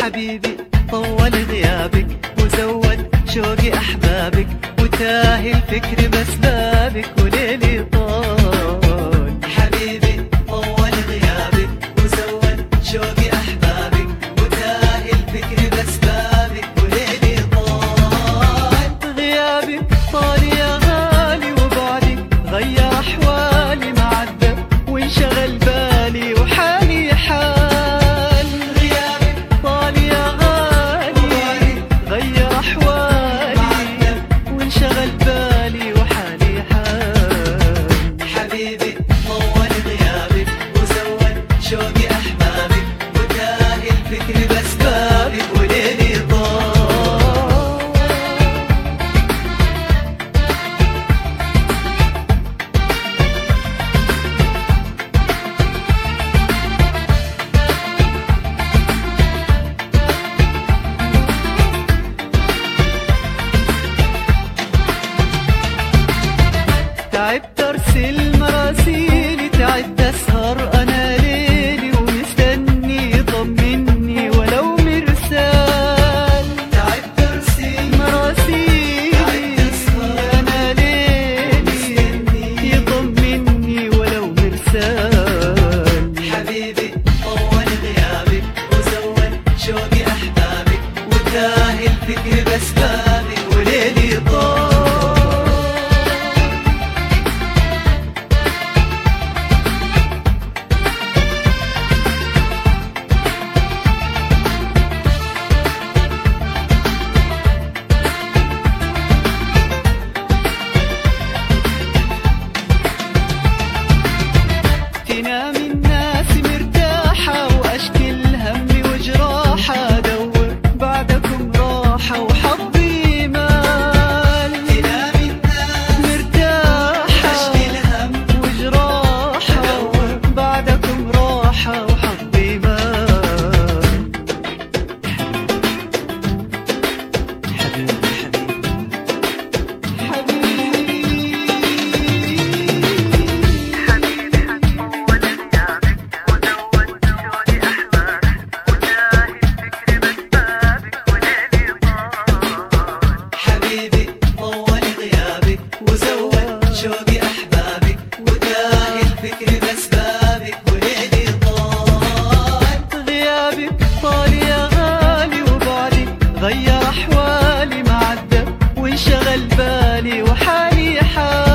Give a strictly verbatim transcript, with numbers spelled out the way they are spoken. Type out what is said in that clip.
حبيبي طول غيابك وزود شوقي أحبابك، وتاهي الفكر بأسبابك وليلي طال. حبيبي طول غيابك وزود شوقي أحبابك، وتاهي الفكر بأسبابك وليلي طال. غيابك طال يا غالي وبعدك غير أحوالي، معذب وانشغل بالي وحالي حال. غيابك طال يا غالي غير أحوالي وانشغل بالي وحالي حال. حبيبي طول غيابك وزود شوقي أحبابك، وتاهي الفكر بأسبابك وليلي طال. تعبت ارسل مراسيلي، تعبت اسهر انا ليلي ومستني يطمني ولو مرسال. تعبت ارسل مراسيلي انا ليلي يطمني ولو مرسال. حبيبي طول غيابك وزود شوقي احبابك، وتاهي الفكر بأسبابك وليلي طال. تنام الناس مرتاحة وأشكي الهم وجراحة، أدور بعدكم راحة وحظي مال. تنام الناس مرتاحة وأشكي الهم وجراحة، أدور بعدكم راحة وحظي مال. حبيبي حبيبي حبيبي طول غيابك وزود شوقي أحبابك، وتاهي الفكر بأسبابك وليلي طال. غيابك طال يا غالي وبعدك غير أحوالي، معذب وانشغل بالي وحالي حال.